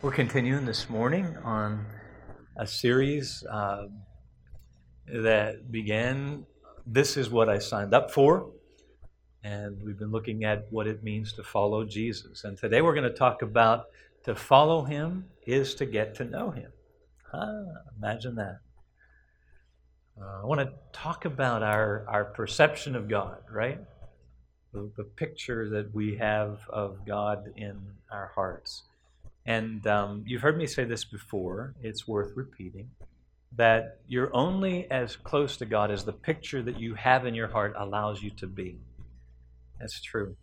We're continuing this morning on a series that began, This is what I signed up for. And we've been looking at what it means to follow Jesus. And today we're going to talk about to follow Him is to get to know Him. Imagine that. I want to talk about our perception of God, right? The picture that we have of God in our hearts. And you've heard me say this before, it's worth repeating, that you're only as close to God as the picture that you have in your heart allows you to be. That's true.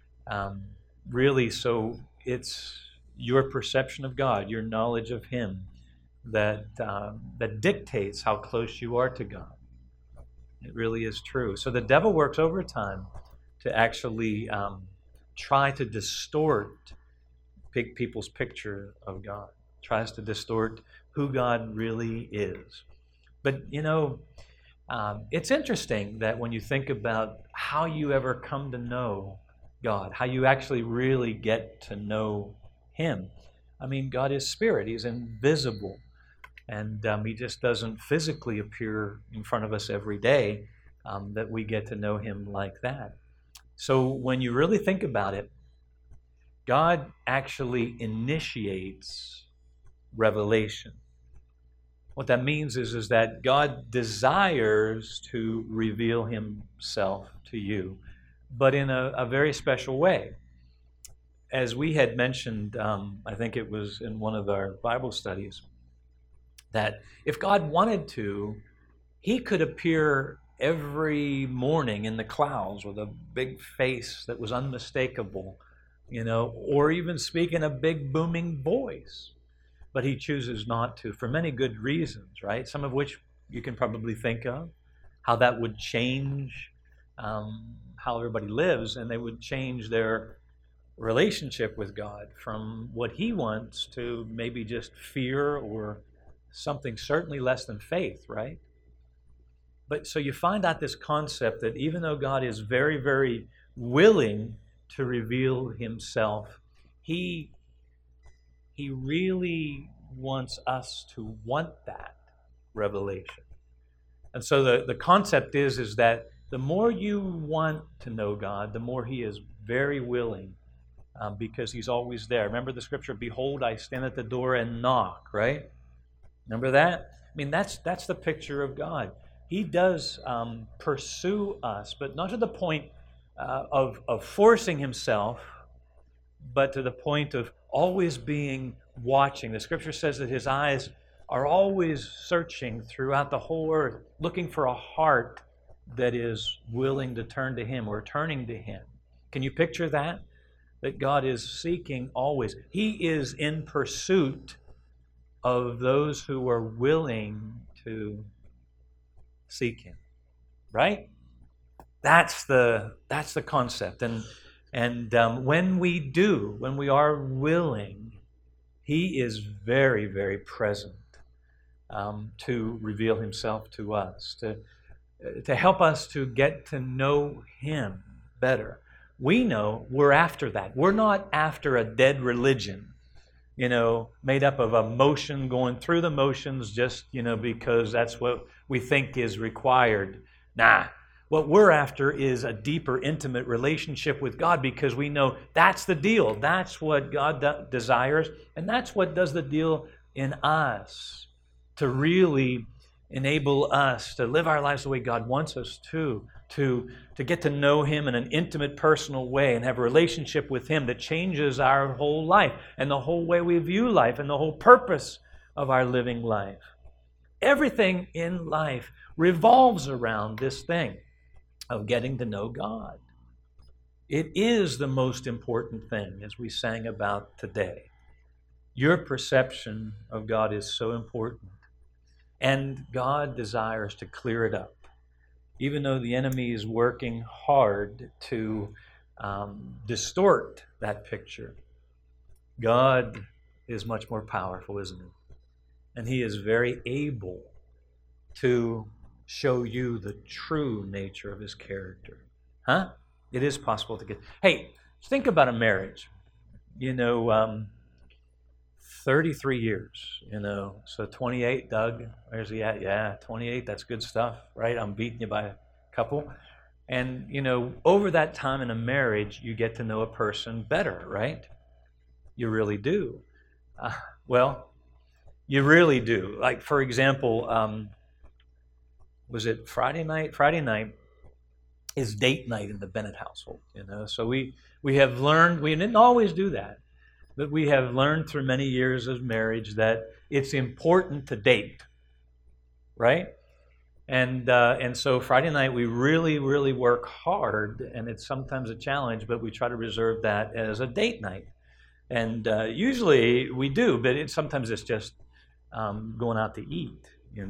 Really, so it's your perception of God, your knowledge of Him, that dictates how close you are to God. It really is true. So the devil works overtime to actually try to distort people's picture of God, tries to distort who God really is. But, it's interesting that when you think about how you ever come to know God, how you actually really get to know Him. I mean, God is spirit. He's invisible. And He just doesn't physically appear in front of us every day that we get to know Him like that. So when you really think about it, God actually initiates revelation. What that means is that God desires to reveal Himself to you, but in a very special way. As we had mentioned, I think it was in one of our Bible studies, that if God wanted to, He could appear every morning in the clouds with a big face that was unmistakable, or even speak in a big booming voice. But He chooses not to for many good reasons, right? Some of which you can probably think of, how that would change how everybody lives, and they would change their relationship with God from what He wants to maybe just fear or something certainly less than faith, right? But so you find out this concept that even though God is very, very willing to reveal Himself, He really wants us to want that revelation. And so the concept is that the more you want to know God, the more He is very willing, because He's always there. Remember the scripture, behold, I stand at the door and knock, right? Remember that? I mean, that's the picture of God. He does pursue us, but not to the point of forcing Himself, but to the point of always being watching. The scripture says that His eyes are always searching throughout the whole earth, looking for a heart that is willing to turn to Him or turning to Him. Can you picture that? That God is seeking always. He is in pursuit of those who are willing to seek Him. Right? That's the concept. And when we are willing, He is very, very present to reveal Himself to us, to help us to get to know Him better. We know we're after that. We're not after a dead religion, made up of emotion, going through the motions just, because that's what we think is required. Nah. What we're after is a deeper, intimate relationship with God, because we know that's the deal. That's what God desires, and that's what does the deal in us to really enable us to live our lives the way God wants us to get to know Him in an intimate, personal way and have a relationship with Him that changes our whole life and the whole way we view life and the whole purpose of our living life. Everything in life revolves around this thing of getting to know God. It is the most important thing, as we sang about today. Your perception of God is so important. And God desires to clear it up. Even though the enemy is working hard to distort that picture, God is much more powerful, isn't He? And He is very able to show you the true nature of His character. It is possible to get... Hey, think about a marriage. 33 years, So 28, Doug, where's he at? Yeah, 28, that's good stuff, right? I'm beating you by a couple. And, over that time in a marriage, you get to know a person better, right? You really do. Well, you really do. Like, for example, was it Friday night? Friday night is date night in the Bennett household, So we have learned, we didn't always do that, but we have learned through many years of marriage that it's important to date, right? And so Friday night we really, really work hard, and it's sometimes a challenge, but we try to reserve that as a date night. And usually we do, but sometimes it's just going out to eat,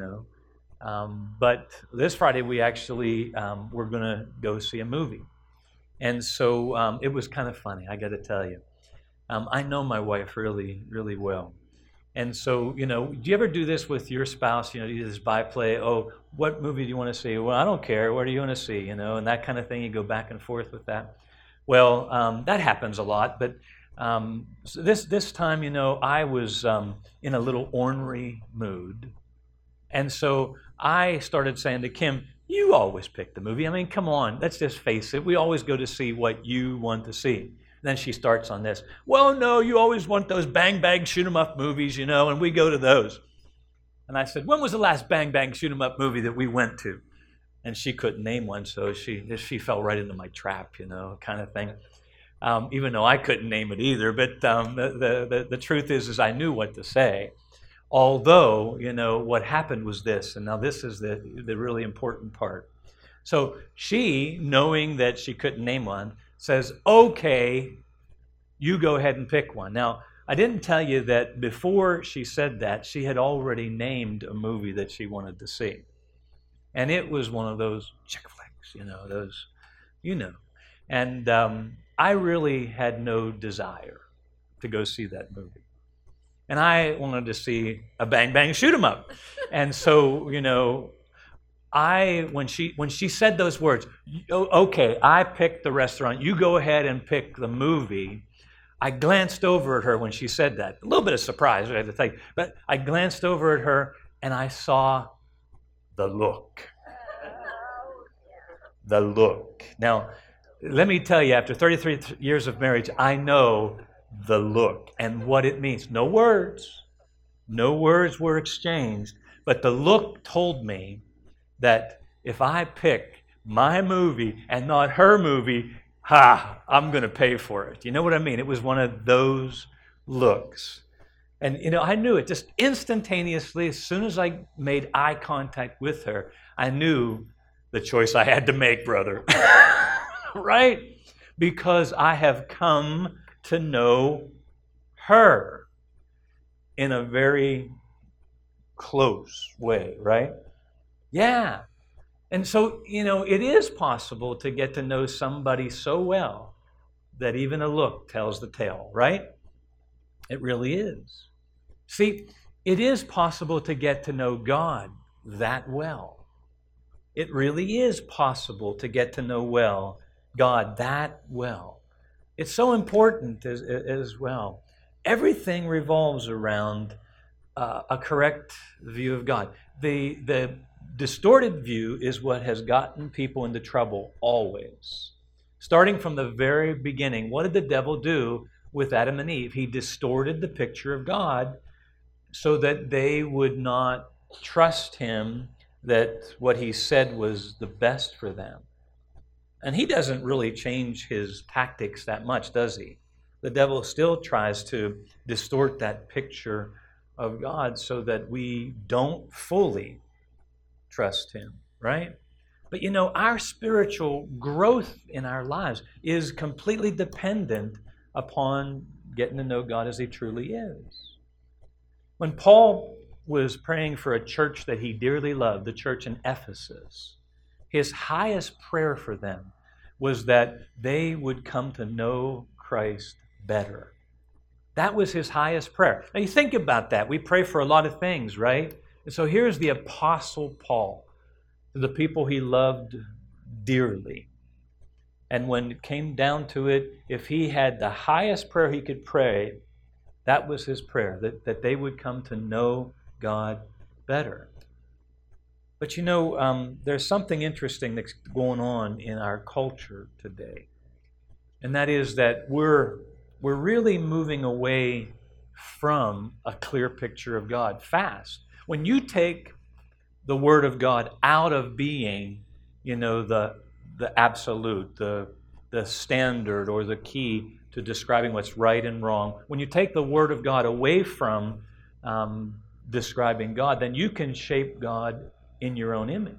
But this Friday we actually we're going to go see a movie. And so it was kind of funny, I got to tell you. I know my wife really, really well. And so, do you ever do this with your spouse? Do you this byplay? Oh, what movie do you want to see? Well, I don't care. What do you want to see? And that kind of thing. You go back and forth with that. Well, that happens a lot. But so this time, I was in a little ornery mood. And so I started saying to Kim, you always pick the movie. I mean, come on, let's just face it. We always go to see what you want to see. Then she starts on this. Well, no, you always want those bang, bang, shoot 'em up movies, and we go to those. And I said, when was the last bang, bang, shoot 'em up movie that we went to? And she couldn't name one, so she fell right into my trap, kind of thing. Even though I couldn't name it either. But the truth is I knew what to say. Although, what happened was this, and now this is the really important part. So she, knowing that she couldn't name one, says, okay, you go ahead and pick one. Now, I didn't tell you that before she said that, she had already named a movie that she wanted to see. And it was one of those chick flicks, those. And I really had no desire to go see that movie. And I wanted to see a bang, bang, shoot 'em up. And so, when she said those words, okay, I picked the restaurant, you go ahead and pick the movie. I glanced over at her when she said that. A little bit of surprise, I had to think. But I glanced over at her and I saw the look. The look. Now, let me tell you, after 33 years of marriage, I know the look and what it means. No words were exchanged, but the look told me that if I pick my movie and not her movie, I'm going to pay for it. You know what I mean? It was one of those looks. And, I knew it just instantaneously. As soon as I made eye contact with her, I knew the choice I had to make, brother. Right? Because I have come to know her in a very close way, right? Yeah. And so, it is possible to get to know somebody so well that even a look tells the tale, right? It really is. See, it is possible to get to know God that well. It really is possible to get to know God that well. It's so important as well. Everything revolves around a correct view of God. The distorted view is what has gotten people into trouble always. Starting from the very beginning, what did the devil do with Adam and Eve? He distorted the picture of God so that they would not trust him that what he said was the best for them. And he doesn't really change his tactics that much, does he? The devil still tries to distort that picture of God so that we don't fully trust him, right? But our spiritual growth in our lives is completely dependent upon getting to know God as he truly is. When Paul was praying for a church that he dearly loved, the church in Ephesus, his highest prayer for them was that they would come to know Christ better. That was his highest prayer. Now you think about that. We pray for a lot of things, right? And so here's the Apostle Paul, to the people he loved dearly. And when it came down to it, if he had the highest prayer he could pray, That was his prayer, that they would come to know God better. But there's something interesting that's going on in our culture today. And that is that we're really moving away from a clear picture of God fast. When you take the Word of God out of being, the absolute, the standard or the key to describing what's right and wrong, when you take the Word of God away from describing God, then you can shape God in your own image.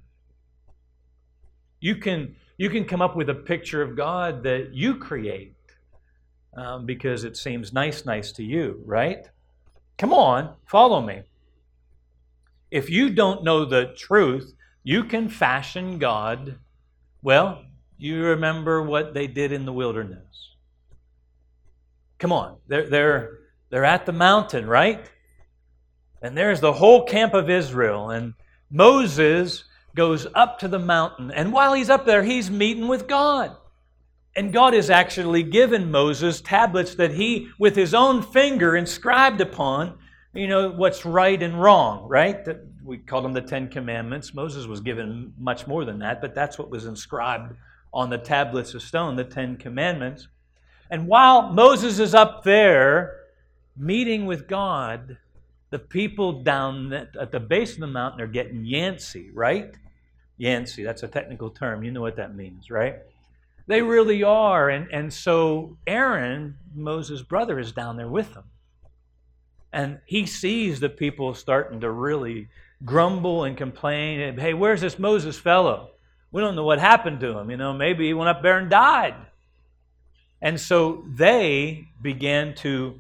You can come up with a picture of God that you create because it seems nice to you, right? Come on, follow me. If you don't know the truth, you can fashion God. Well, you remember what they did in the wilderness. Come on, they're at the mountain, right? And there's the whole camp of Israel, and Moses goes up to the mountain, and while he's up there, he's meeting with God. And God has actually given Moses tablets that he, with his own finger, inscribed upon, what's right and wrong, right? We call them the Ten Commandments. Moses was given much more than that, but that's what was inscribed on the tablets of stone, the Ten Commandments. And while Moses is up there meeting with God, the people down at the base of the mountain are getting yancy, right? Yancy, that's a technical term. You know what that means, right? They really are. And so Aaron, Moses' brother, is down there with them. And he sees the people starting to really grumble and complain. Hey, where's this Moses fellow? We don't know what happened to him. Maybe he went up there and died. And so they began to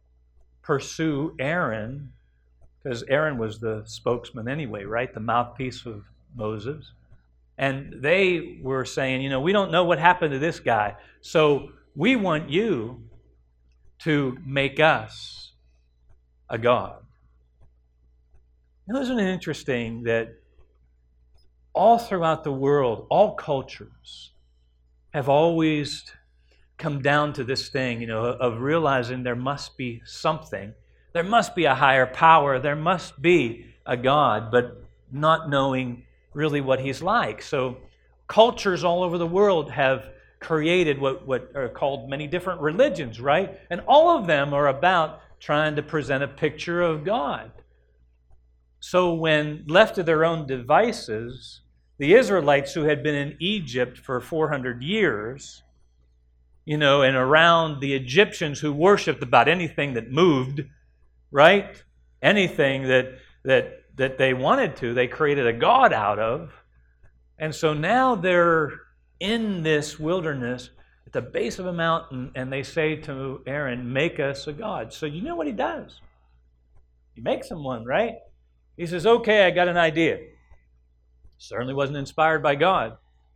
pursue Aaron, because Aaron was the spokesman anyway, right? The mouthpiece of Moses. And they were saying, we don't know what happened to this guy, so we want you to make us a god. Isn't it interesting that all throughout the world, all cultures have always come down to this thing, of realizing there must be something. There must be a higher power. There must be a God, but not knowing really what He's like. So cultures all over the world have created what are called many different religions, right? And all of them are about trying to present a picture of God. So when left to their own devices, the Israelites who had been in Egypt for 400 years, and around the Egyptians who worshipped about anything that moved, right? Anything that they wanted to, they created a god out of. And so now they're in this wilderness at the base of a mountain, and they say to Aaron, make us a god. So you know what he does? He makes them one, right? He says, okay, I got an idea. Certainly wasn't inspired by God.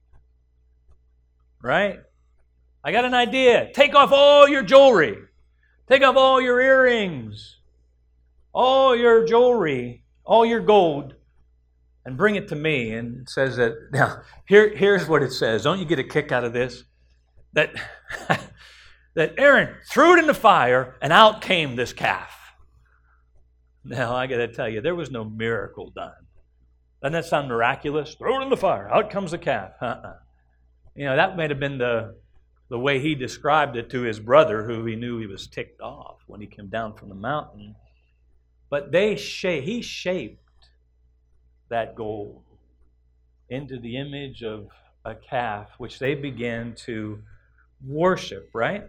Right? I got an idea. Take off all your jewelry. Take off all your earrings. All your jewelry. All your gold. And bring it to me. And it says that, now, here's what it says. Don't you get a kick out of this? That Aaron threw it in the fire, and out came this calf. Now, I got to tell you, there was no miracle done. Doesn't that sound miraculous? Throw it in the fire. Out comes the calf. That might have been the way he described it to his brother, who he knew he was ticked off when he came down from the mountain. But he shaped that gold into the image of a calf, which they began to worship, right?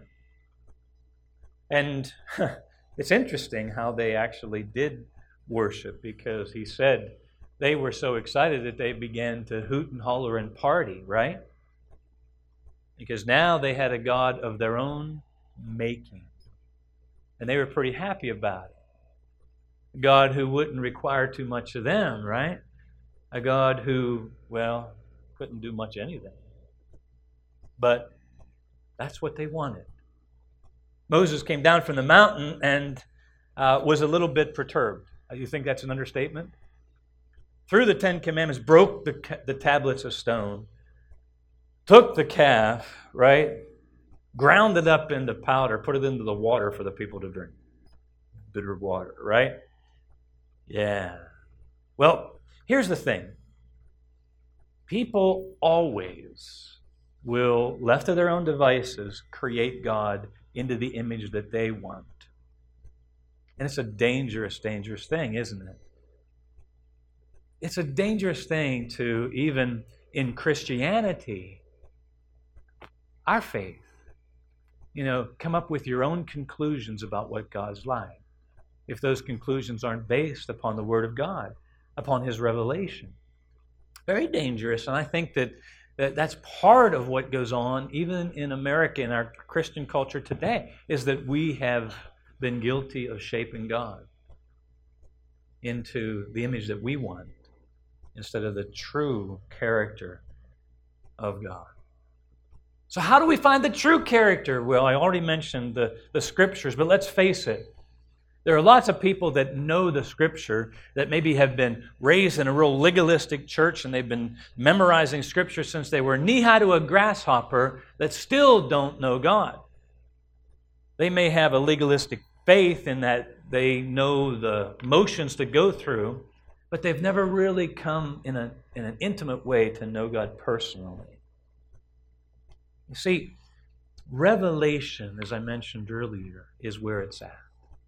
And it's interesting how they actually did worship, because he said they were so excited that they began to hoot and holler and party, right? Because now they had a God of their own making. And they were pretty happy about it. A God who wouldn't require too much of them, right? A God who, couldn't do much anything. But that's what they wanted. Moses came down from the mountain and was a little bit perturbed. You think that's an understatement? Through the Ten Commandments, broke the tablets of stone, took the calf, right? Ground it up into powder, put it into the water for the people to drink. bitter water, right? Yeah. Well, here's the thing. People always will, left to their own devices, create God into the image that they want. And it's a dangerous, dangerous thing, isn't it? It's a dangerous thing to, even in Christianity, our faith, come up with your own conclusions about what God's like, if those conclusions aren't based upon the Word of God, upon His revelation. Very dangerous, and I think that's part of what goes on, even in America, in our Christian culture today, is that we have been guilty of shaping God into the image that we want instead of the true character of God. So how do we find the true character? Well, I already mentioned the Scriptures, but let's face it. There are lots of people that know the Scripture, that maybe have been raised in a real legalistic church and they've been memorizing Scripture since they were knee-high to a grasshopper, that still don't know God. They may have a legalistic faith in that they know the motions to go through, but they've never really come in an intimate way to know God personally. You see, revelation, as I mentioned earlier, is where it's at.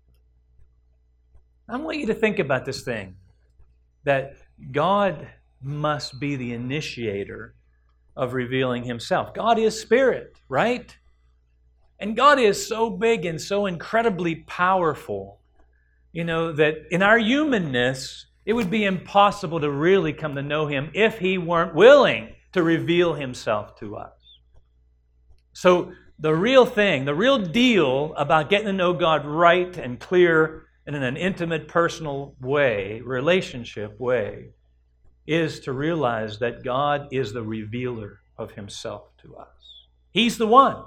I want you to think about this thing, that God must be the initiator of revealing Himself. God is Spirit, right? And God is so big and so incredibly powerful, that in our humanness, it would be impossible to really come to know Him if He weren't willing to reveal Himself to us. So the real thing, the real deal about getting to know God right and clear and in an intimate, personal way, relationship way, is to realize that God is the revealer of Himself to us. He's the one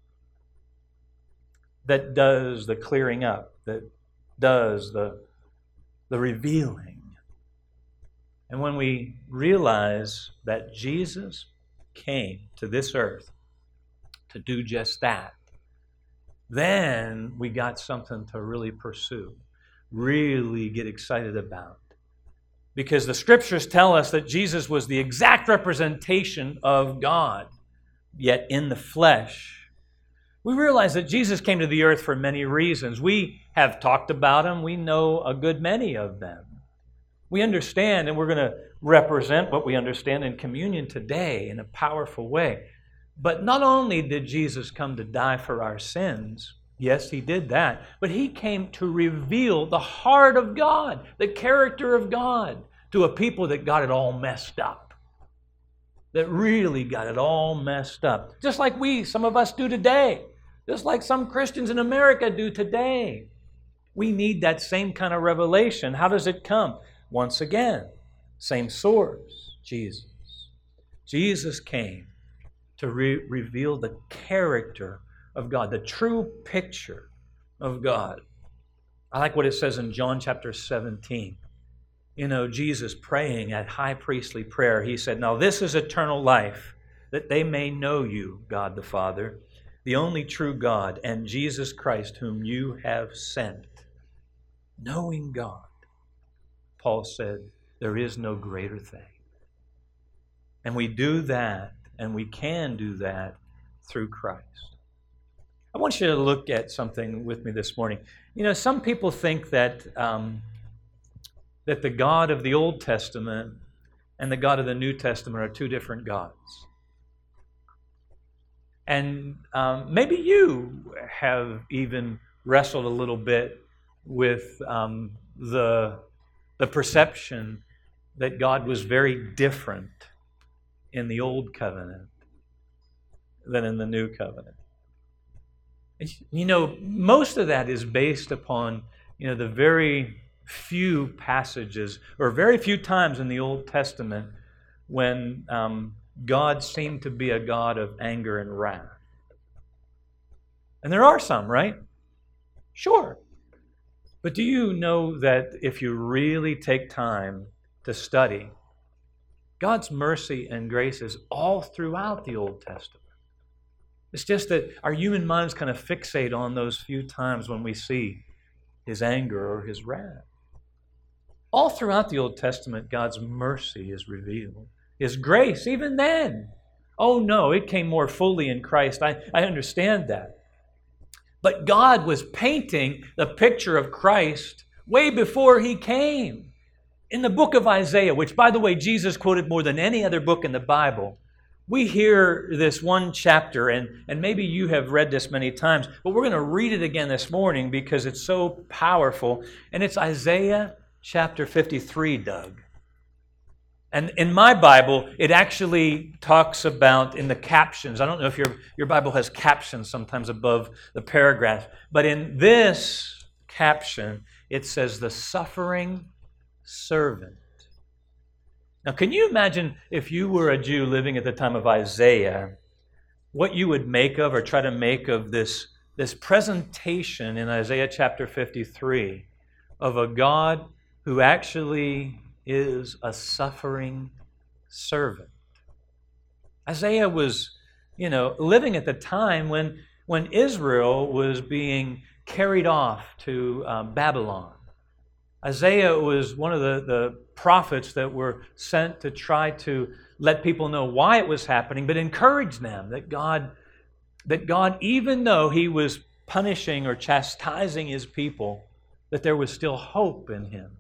that does the clearing up, that does the revealing. And when we realize that Jesus came to this earth to do just that, then we got something to really pursue, really get excited about. Because the Scriptures tell us that Jesus was the exact representation of God, yet in the flesh. We realize that Jesus came to the earth for many reasons. We have talked about Him. We know a good many of them. We understand, and we're going to represent what we understand in communion today in a powerful way. But not only did Jesus come to die for our sins, yes, He did that, but He came to reveal the heart of God, the character of God, to a people that got it all messed up. That really got it all messed up. Just like some of us do today. Just like some Christians in America do today. We need that same kind of revelation. How does it come? Once again, same source, Jesus. Jesus came to reveal the character of God, the true picture of God. I like what it says in John chapter 17. Jesus praying at high priestly prayer, He said, "Now this is eternal life, that they may know You, God the Father, the only true God, and Jesus Christ, whom You have sent." Knowing God, Paul said, there is no greater thing. And we do that, and we can do that through Christ. I want you to look at something with me this morning. Some people think that that the God of the Old Testament and the God of the New Testament are two different gods. And maybe you have even wrestled a little bit with the perception that God was very different in the Old Covenant than in the New Covenant. Most of that is based upon, the very few passages or very few times in the Old Testament when God seemed to be a God of anger and wrath. And there are some, right? Sure. But do you know that if you really take time to study, God's mercy and grace is all throughout the Old Testament? It's just that our human minds kind of fixate on those few times when we see His anger or His wrath. All throughout the Old Testament, God's mercy is revealed. His grace, even then. Oh no, it came more fully in Christ. I understand that. But God was painting the picture of Christ way before He came. In the book of Isaiah, which, by the way, Jesus quoted more than any other book in the Bible, we hear this one chapter, and maybe you have read this many times, but we're going to read it again this morning because it's so powerful. And it's Isaiah chapter 53, Doug. And in my Bible, it actually talks about, in the captions, I don't know if your Bible has captions sometimes above the paragraph, but in this caption, it says, the suffering servant. Now, can you imagine if you were a Jew living at the time of Isaiah, what you would make of or try to make of this presentation in Isaiah chapter 53 of a God who actually is a suffering servant? Isaiah was, living at the time when Israel was being carried off to Babylon. Isaiah was one of the prophets that were sent to try to let people know why it was happening, but encourage them that God, even though He was punishing or chastising His people, that there was still hope in Him,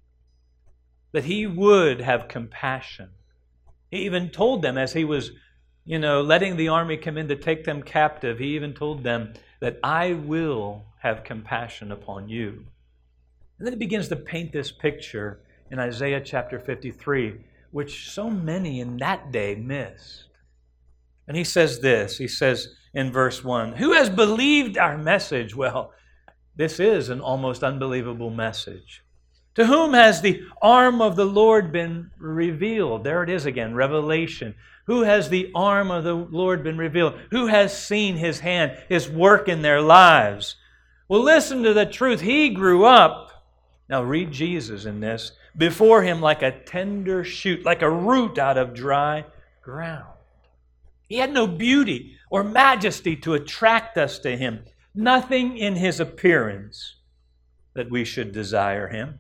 that He would have compassion. He even told them as He was, letting the army come in to take them captive, He even told them that I will have compassion upon you. And then He begins to paint this picture in Isaiah chapter 53, which so many in that day missed. And He says this, He says in verse 1, who has believed our message? Well, this is an almost unbelievable message. To whom has the arm of the Lord been revealed? There it is again, revelation. Who has the arm of the Lord been revealed? Who has seen His hand, His work in their lives? Well, listen to the truth. He grew up. Now read Jesus in this. Before Him like a tender shoot, like a root out of dry ground. He had no beauty or majesty to attract us to Him. Nothing in His appearance that we should desire Him.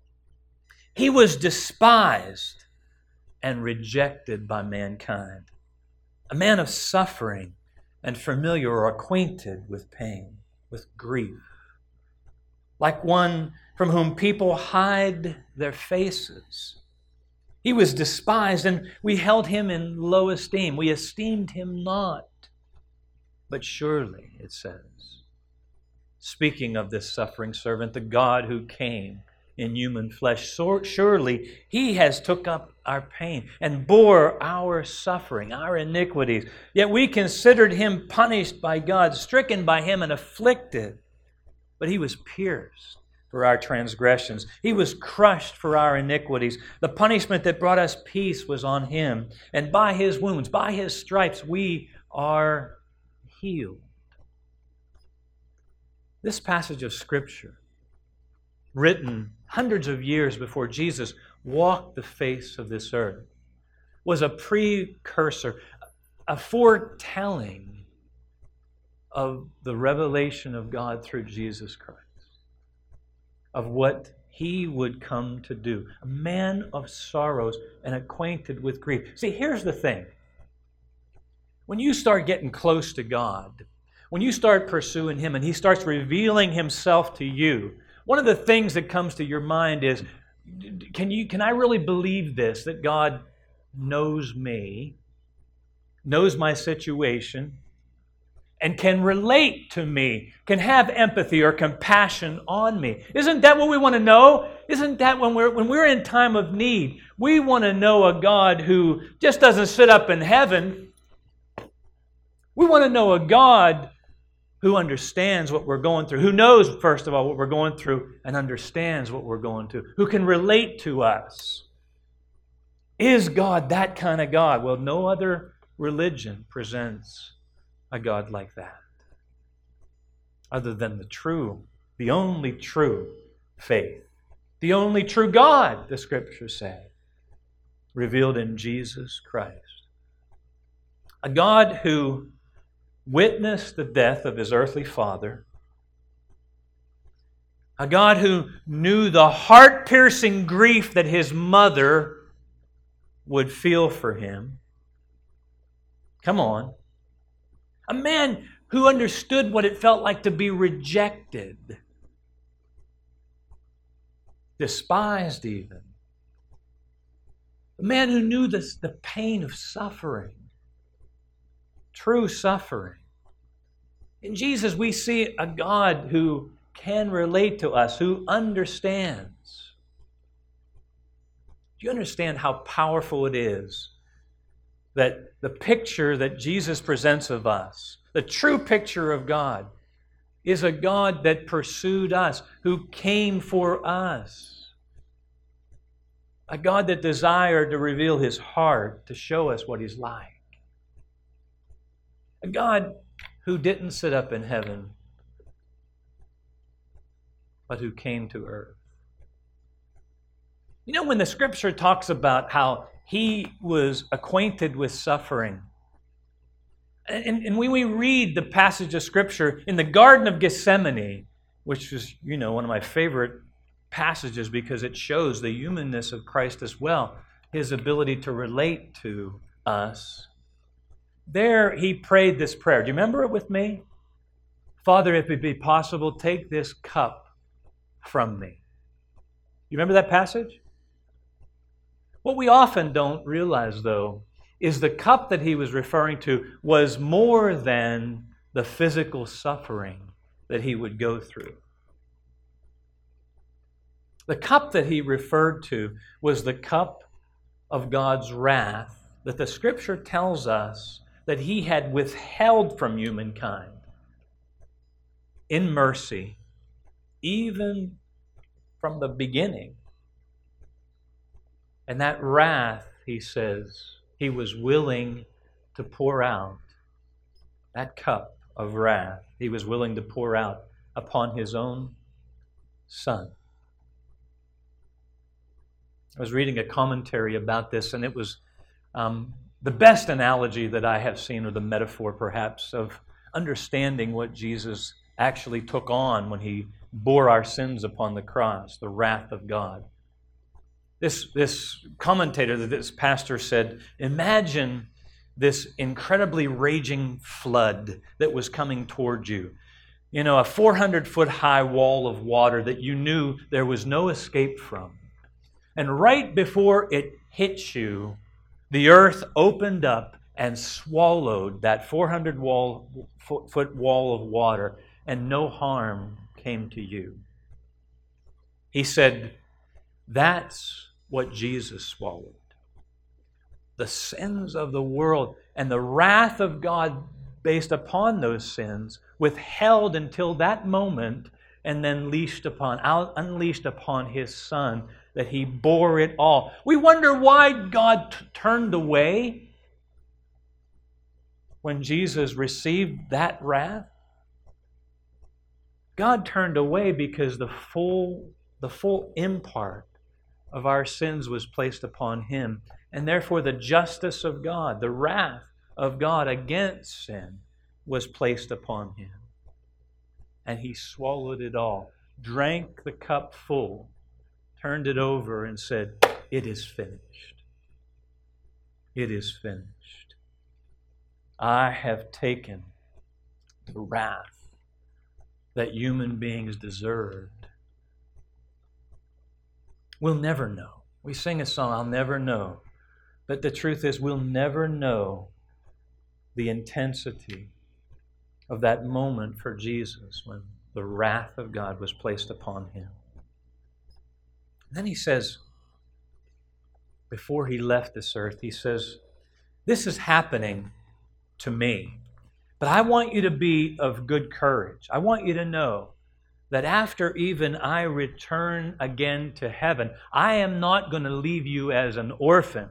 He was despised and rejected by mankind. A man of suffering and familiar or acquainted with pain, with grief. Like one from whom people hide their faces. He was despised, and we held Him in low esteem. We esteemed Him not. But surely, it says, speaking of this suffering servant, the God who came in human flesh, surely He has took up our pain and bore our suffering, our iniquities. Yet we considered Him punished by God, stricken by Him and afflicted. But He was pierced for our transgressions. He was crushed for our iniquities. The punishment that brought us peace was on Him. And by His wounds, by His stripes, we are healed. This passage of Scripture, written hundreds of years before Jesus walked the face of this earth, was a precursor, a foretelling of the revelation of God through Jesus Christ, of what He would come to do. A man of sorrows and acquainted with grief. See, here's the thing. When you start getting close to God, when you start pursuing Him and He starts revealing Himself to you, one of the things that comes to your mind is, can I really believe this, that God knows me, knows my situation, and can relate to me, can have empathy or compassion on me? Isn't that what we want to know? Isn't that when we're in time of need, we want to know a God who just doesn't sit up in heaven. We want to know a God who understands what we're going through, who knows, first of all, what we're going through and understands what we're going through, who can relate to us. Is God that kind of God? Well, no other religion presents a God like that, other than the only true faith, the only true God, the Scriptures say, revealed in Jesus Christ. A God who witnessed the death of His earthly Father, A God who knew the heart-piercing grief that His mother would feel for Him. Come on. A man who understood what it felt like to be rejected, despised even. A man who knew the pain of suffering, true suffering. In Jesus, we see a God who can relate to us, who understands. Do you understand how powerful it is that the picture that Jesus presents of us, the true picture of God, is a God that pursued us, who came for us? A God that desired to reveal His heart, to show us what He's like. A God who didn't sit up in heaven, but who came to earth. You know, when the Scripture talks about how He was acquainted with suffering, and when we read the passage of Scripture in the Garden of Gethsemane, which is, one of my favorite passages because it shows the humanness of Christ as well, His ability to relate to us. There He prayed this prayer. Do you remember it with me? Father, if it be possible, take this cup from me. You remember that passage? What we often don't realize, though, is the cup that He was referring to was more than the physical suffering that He would go through. The cup that He referred to was the cup of God's wrath that the Scripture tells us that He had withheld from humankind in mercy, even from the beginning. And that wrath, He says, He was willing to pour out. That cup of wrath, He was willing to pour out upon His own Son. I was reading a commentary about this, and it was the best analogy that I have seen, or the metaphor perhaps, of understanding what Jesus actually took on when He bore our sins upon the cross, the wrath of God. This commentator, this pastor said, imagine this incredibly raging flood that was coming toward you. A 400-foot high wall of water that you knew there was no escape from. And right before it hit you, the earth opened up and swallowed that 400-foot wall of water, and no harm came to you. He said, that's what Jesus swallowed. The sins of the world and the wrath of God based upon those sins, withheld until that moment, and then unleashed upon His Son, that He bore it all. We wonder why God turned away when Jesus received that wrath. God turned away because the full impart of our sins was placed upon Him, and therefore the justice of God, the wrath of God against sin, was placed upon Him. And He swallowed it all, drank the cup full, turned it over and said, "It is finished. It is finished. I have taken the wrath that human beings deserved." We'll never know. We sing a song, I'll never know. But the truth is, we'll never know the intensity of that moment for Jesus when the wrath of God was placed upon Him. And then He says, before He left this earth, He says, this is happening to me, but I want you to be of good courage. I want you to know that after even I return again to heaven, I am not going to leave you as an orphan.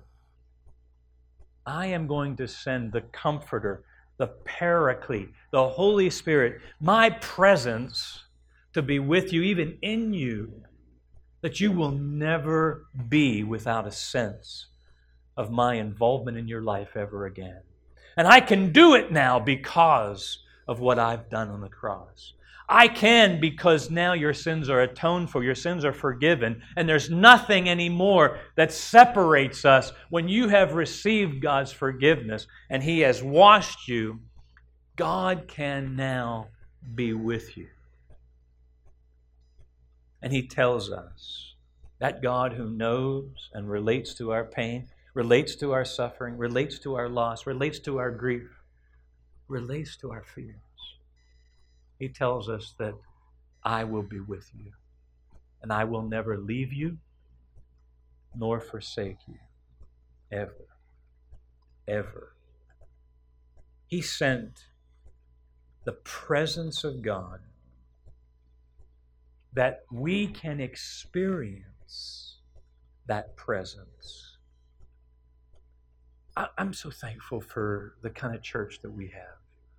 I am going to send the Comforter, the Paraclete, the Holy Spirit, my presence to be with you, even in you, that you will never be without a sense of my involvement in your life ever again. And I can do it now because of what I've done on the cross. I can, because now your sins are atoned for, your sins are forgiven, and there's nothing anymore that separates us. When you have received God's forgiveness and He has washed you, God can now be with you. And He tells us that God who knows and relates to our pain, relates to our suffering, relates to our loss, relates to our grief, relates to our fears. He tells us that I will be with you, and I will never leave you nor forsake you, ever, ever. He sent the presence of God that we can experience that presence. I'm so thankful for the kind of church that we have.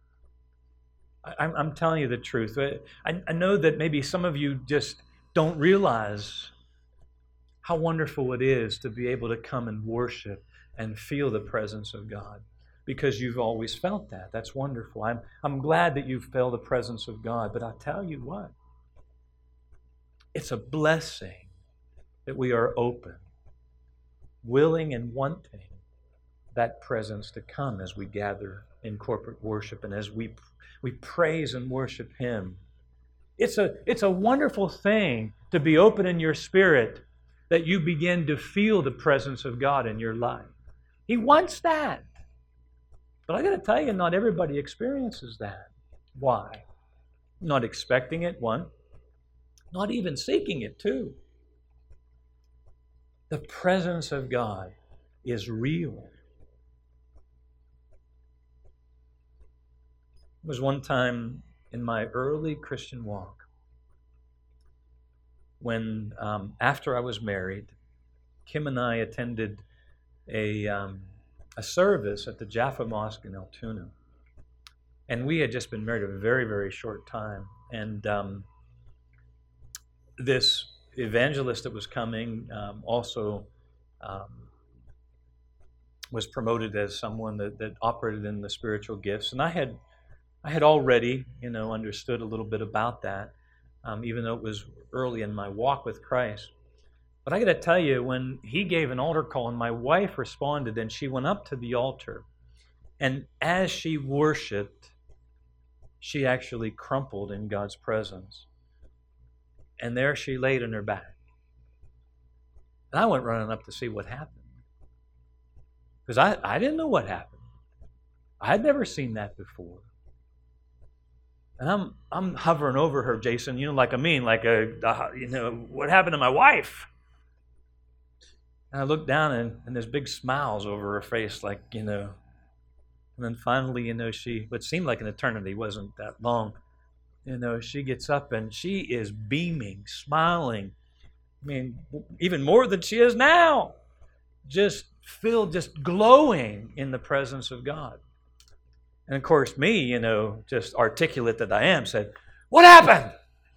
I'm telling you the truth. I know that maybe some of you just don't realize how wonderful it is to be able to come and worship and feel the presence of God, because you've always felt that. That's wonderful. I'm glad that you've felt the presence of God, but I tell you what, it's a blessing that we are open, willing and wanting that presence to come as we gather in corporate worship and as we praise and worship Him. It's a wonderful thing to be open in your spirit, that you begin to feel the presence of God in your life. He wants that. But I got to tell you, not everybody experiences that. Why? Not expecting it, one. Not even seeking it, two. The presence of God is real. There was one time in my early Christian walk when, after I was married, Kim and I attended a service at the Jaffa Mosque in Altoona. And we had just been married a very, very short time. And this evangelist that was coming also was promoted as someone that operated in the spiritual gifts. And I had already, understood a little bit about that, even though it was early in my walk with Christ. But I got to tell you, when he gave an altar call and my wife responded, and she went up to the altar, and as she worshiped, she actually crumpled in God's presence. And there she laid on her back. And I went running up to see what happened. Because I didn't know what happened. I had never seen that before. And I'm hovering over her, Jason, what happened to my wife? And I looked down and there's big smiles over her face, and then finally, what seemed like an eternity, wasn't that long. She gets up and she is beaming, smiling. I mean, even more than she is now. Just glowing in the presence of God. And of course, me, just articulate that I am, said, "What happened?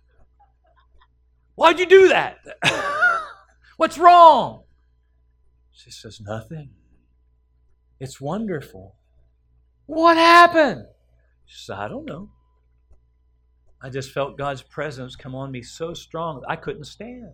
Why'd you do that? What's wrong?" She says, "Nothing. It's wonderful." "What happened?" She said, "I don't know. I just felt God's presence come on me so strong that I couldn't stand."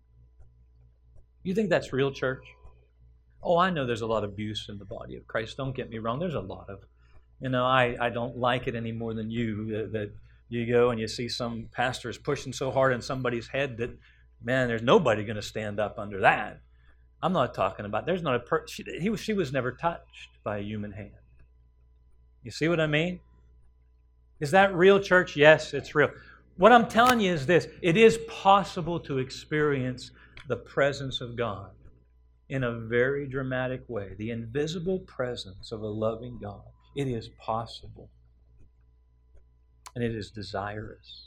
You think that's real, church? Oh, I know there's a lot of abuse in the body of Christ. Don't get me wrong. There's a lot of I don't like it any more than you, that you go and you see some pastors pushing so hard on somebody's head that, man, there's nobody going to stand up under that. I'm not talking about, there's not she was never touched by a human hand. You see what I mean? Is that real, church? Yes, it's real. What I'm telling you is this: it is possible to experience the presence of God in a very dramatic way, the invisible presence of a loving God. It is possible. And it is desirous.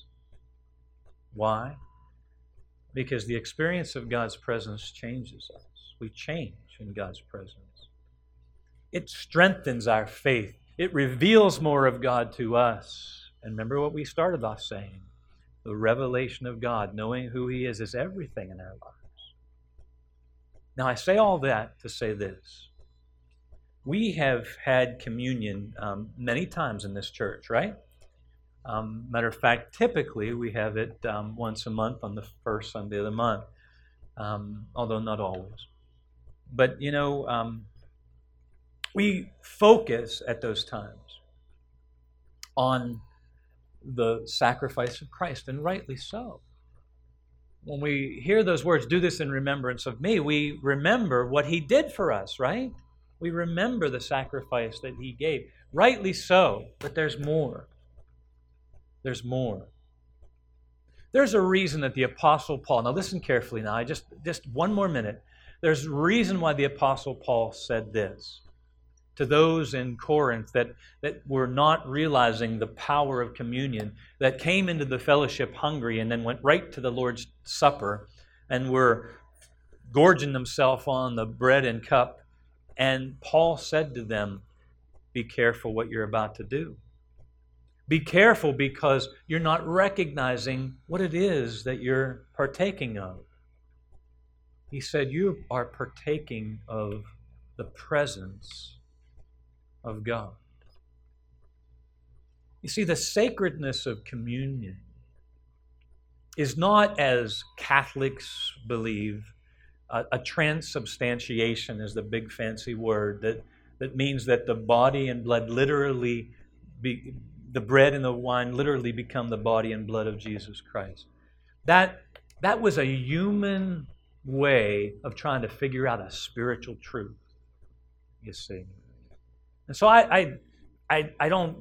Why? Because the experience of God's presence changes us. We change in God's presence. It strengthens our faith. It reveals more of God to us. And remember what we started off saying. The revelation of God, knowing who He is everything in our lives. Now, I say all that to say this. We have had communion many times in this church, right? Matter of fact, typically we have it once a month on the first Sunday of the month, although not always. But, we focus at those times on the sacrifice of Christ, and rightly so. When we hear those words, do this in remembrance of me, we remember what He did for us, right? We remember the sacrifice that He gave. Rightly so, but there's more. There's more. There's a reason that the Apostle Paul, now listen carefully now, just one more minute. There's a reason why the Apostle Paul said this to those in Corinth that were not realizing the power of communion, that came into the fellowship hungry and then went right to the Lord's Supper and were gorging themselves on the bread and cup. And Paul said to them, be careful what you're about to do. Be careful, because you're not recognizing what it is that you're partaking of. He said, you are partaking of the presence of God. You see, the sacredness of communion is not, as Catholics believe, a transubstantiation is the big fancy word that means that the body and blood literally, the bread and the wine literally become the body and blood of Jesus Christ. That was a human way of trying to figure out a spiritual truth, you see. And so I don't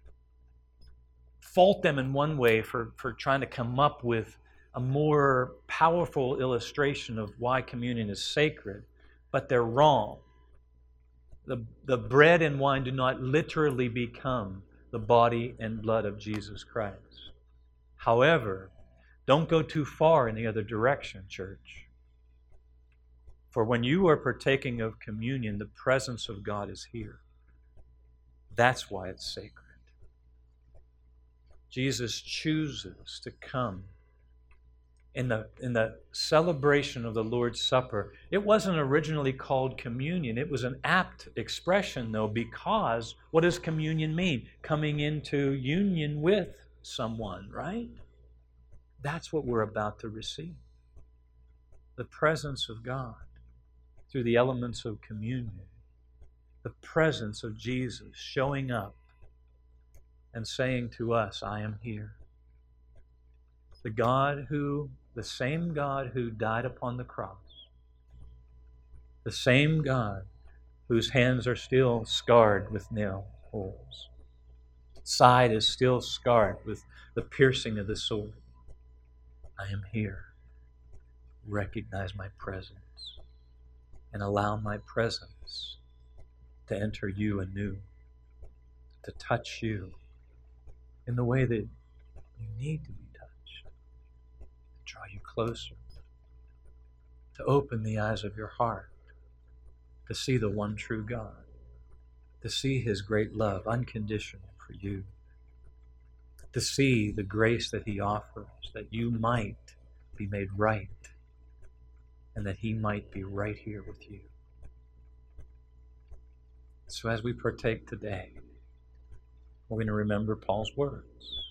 fault them in one way for trying to come up with a more powerful illustration of why communion is sacred, but they're wrong. The bread and wine do not literally become the body and blood of Jesus Christ. However, don't go too far in the other direction, church. For when you are partaking of communion, the presence of God is here. That's why it's sacred. Jesus chooses to come in the celebration of the Lord's Supper. It wasn't originally called communion. It was an apt expression, though, because what does communion mean? Coming into union with someone, right? That's what we're about to receive. The presence of God through the elements of communion. The presence of Jesus showing up and saying to us, I am here. The same God who died upon the cross, the same God whose hands are still scarred with nail holes, side is still scarred with the piercing of the sword. I am here. Recognize my presence and allow my presence to enter you anew, to touch you in the way that you need to be touched, to draw you closer, to open the eyes of your heart, to see the one true God, to see His great love, unconditional for you, to see the grace that He offers, that you might be made right, and that He might be right here with you. So as we partake today, we're going to remember Paul's words,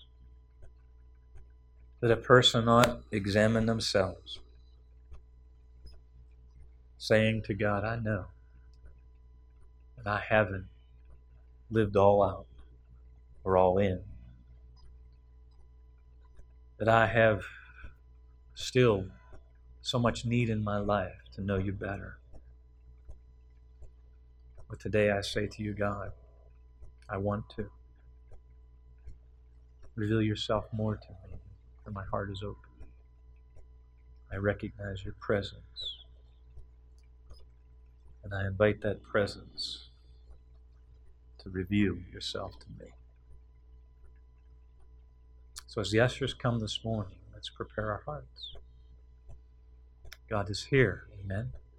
that a person ought examine themselves, saying to God, I know that I haven't lived all out or all in, that I have still so much need in my life to know you better. But today I say to you, God, I want to. Reveal yourself more to me, for my heart is open. I recognize your presence, and I invite that presence to reveal yourself to me. So as the ushers come this morning, let's prepare our hearts. God is here. Amen.